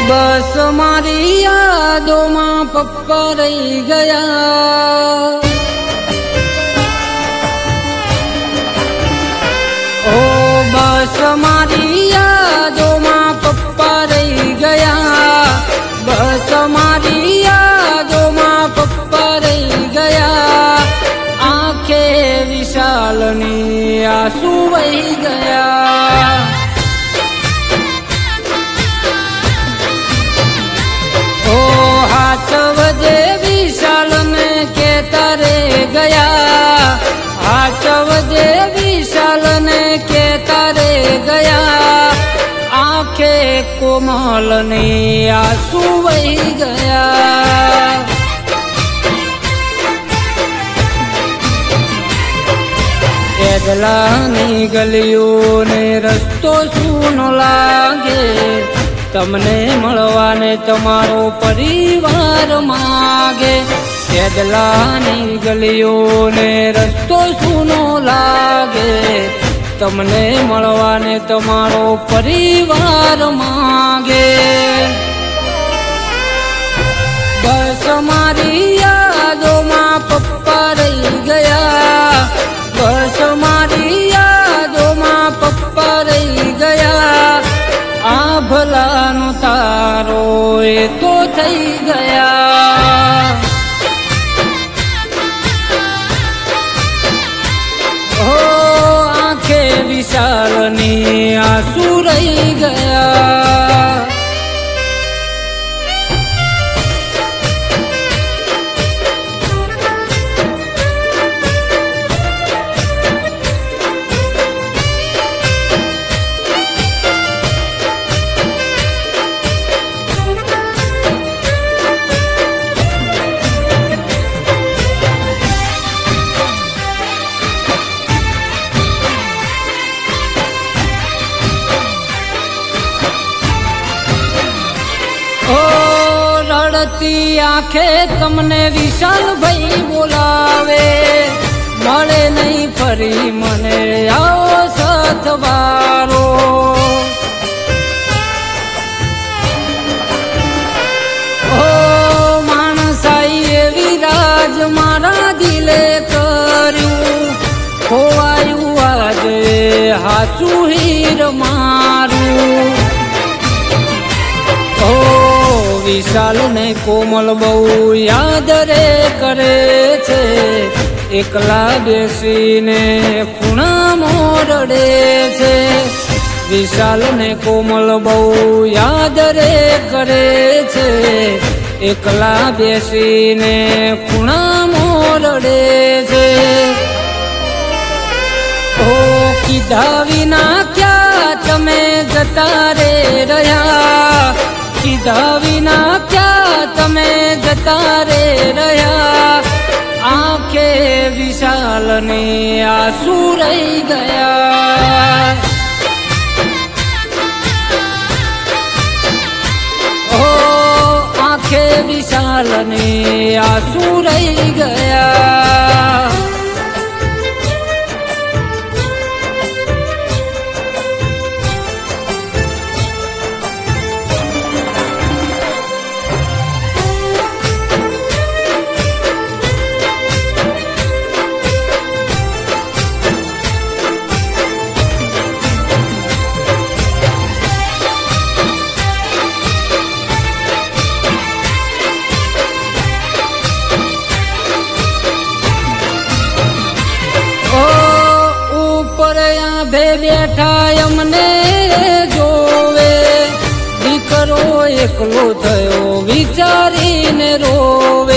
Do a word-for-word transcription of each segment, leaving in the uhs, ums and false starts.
बस मारी यादों में पप्पा रही गया। ओ बस मारी यादों में पप्पा रही गया। बस मारी यादों में पप्पा रही गया। आंखें विशालनी आंसू वही गया। ओ हाथ वजे विशाल ने के तारे गया। हाथ वजे विशाल ने के तारे गया। आंखे कोमल ने आंसू वही गया। एदलानी गलियों ने रस्तो सूनो लागे। तमने मळवाने तमारो परिवार मागे। एदलानी गलियों ने रस्तो सूनो लागे। तमने मळवाने तमारो परिवार मागे। बस मारी यादों में पप्पा रही गया। बस मारी यादों में पप्पा रही गया। आ भलानो तारो ए तो थई गया। हो आंखें विशालनी आंसू रही गया। रड़ती आंखें तमने विशाल भाई बोलावे। मळे नहीं फरी मने आओ साथ बारो। ओ मानसाई एवी राज मारा दिले कर्यु। खोवायु आज हाचू हीर मारू। विशाल ने कोमल बहु याद रे करे छे। एकला बेसीने खूणा मोरडे छे। विशाल ने कोमल बहु याद रे करे छे। एकला बेसीने खूणा मोरडे छे। ओ कीधा विना क्या तमे जता रे रह्या। कीधा विना क्या तमे जता रे रह्या। आंखें विशाल ने आंसू रही गया। ओ आंखें विशाल ने आंसू रही गया। भे बैठा अमने जोवे। दीकरो एकलो थयो विचारीने रोवे।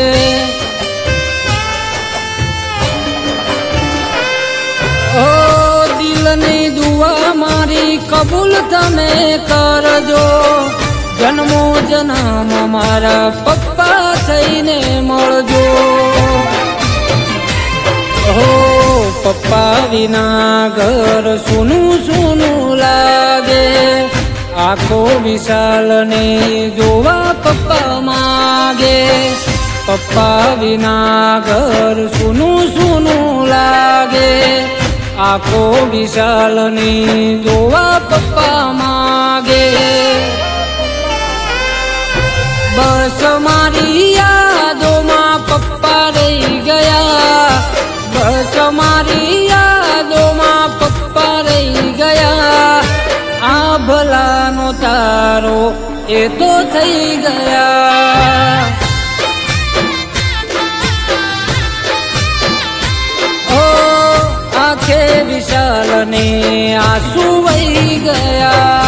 ओ दिलनी दुआ मारी कबूल तमे करजो। जन्मो जन्म मारा पप्पा थईने मळजो। हो पप्पा विना घर सुनू सुनू लागे। आखो विशाल ने जोवा पप्पा मागे। पप्पा विना घर सुनू सुनू लागे। आखो विशाल ने जोवा पप्पा मागे। બસ મારી યાદોમાં પપ્પા રહી ગયા, બસ મારી યાદોમાં પપ્પા રહી ગયા, આ ભલાનો તારો એ તો થઈ ગયા. ઓ આંખે વિશાલને આંસુ વહી ગયા.